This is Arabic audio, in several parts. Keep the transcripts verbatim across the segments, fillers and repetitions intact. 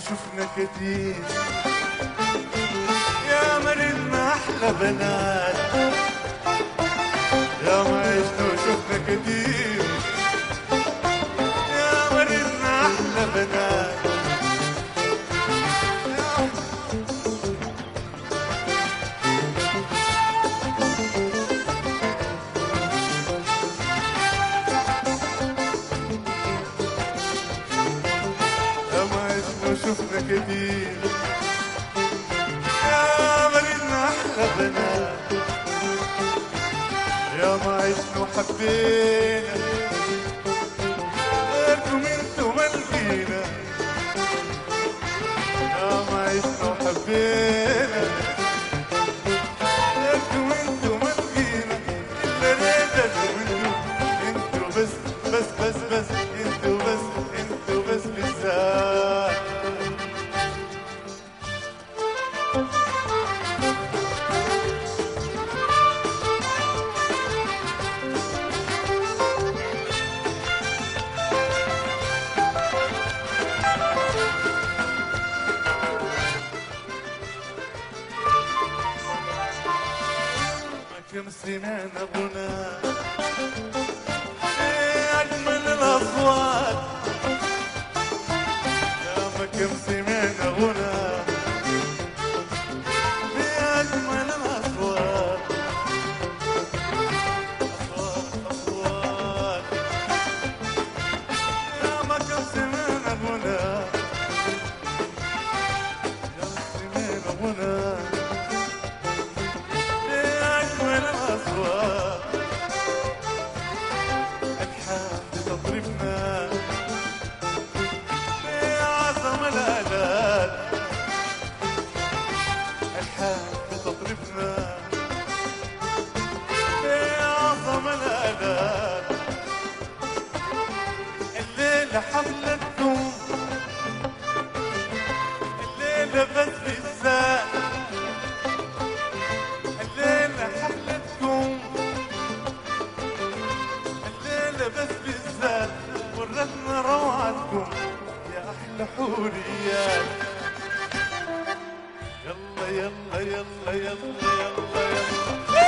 وشفنا كتير، يا مرنا أحلى بنات، يا ما عشنا وشفنا كتير، يا مرنا أحلى بنات. شفنا كتير، يا مرينا أحلى بنات، يا ما عشنا وحبينا غيركم انتو ما لقينا، يا ما عشنا وحبينا غيركم انتو ما لقينا، اللي ريتكم انتو انتو بس بس بس بس انتو بس انتو بس بالذات. كم سنين أبونا أجمل الأصوات، يا ما كم سنين أبونا أجمل الأصوات، أصوات أصوات، يا ما كم سنين أبونا، كم سنين أبونا الحان بتطربنا بأعظم الآلات، الحان بتطربنا بأعظم الآلات. الليلة حفلتكم، الليلة بس بالذات، الليلة حفلتكم، الليلة بس بالذات، ورتنا روعتكم يا أحلى حوريات. يلا يلا يلا يلا يلا يلا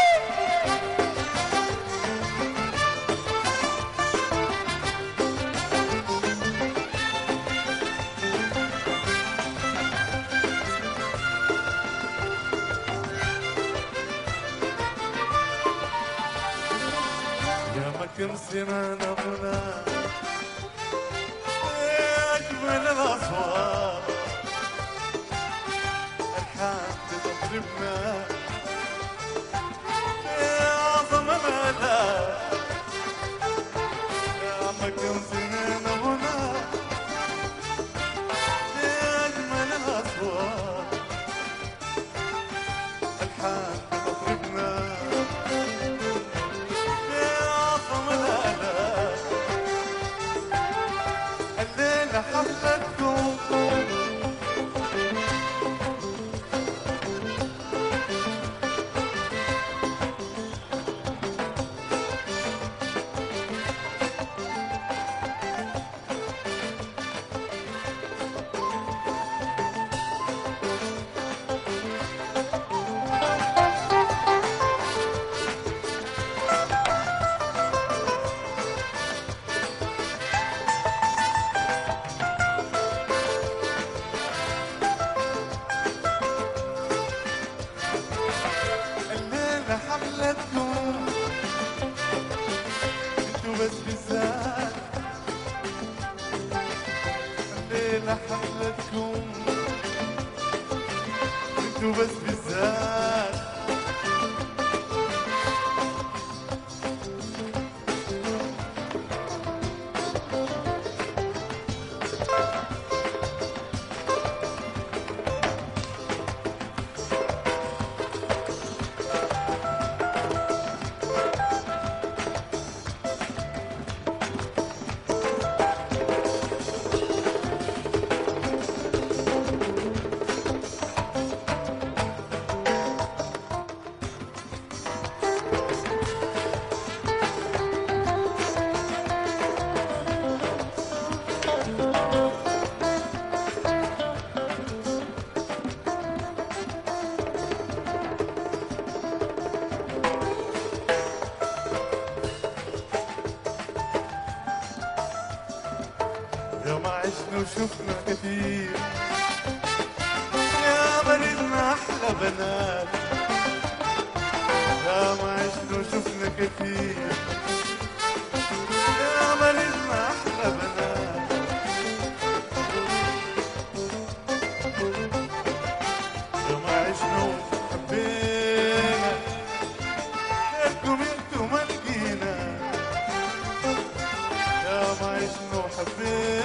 كم سنة نبنا أجمل الأصوات، الحان بتطربنا أعظم الآلات، يا ما كم سنة نبنا أجمل الأصوات، الحان بتطربنا الليلة حفلتكم. حفلتكم انتو بس بالذات، الليلة حفلتكم انتو بس بالذات. يا ما عشنا وشفنا كتير، يا ما نلنا أحلى بنات، يا ما عشنا وشفنا كتير، يا ما نلنا أحلى بنات، يا ما عشنا وحبينا غيركم انتو ما لقينا، يا ما عشنا وحبينا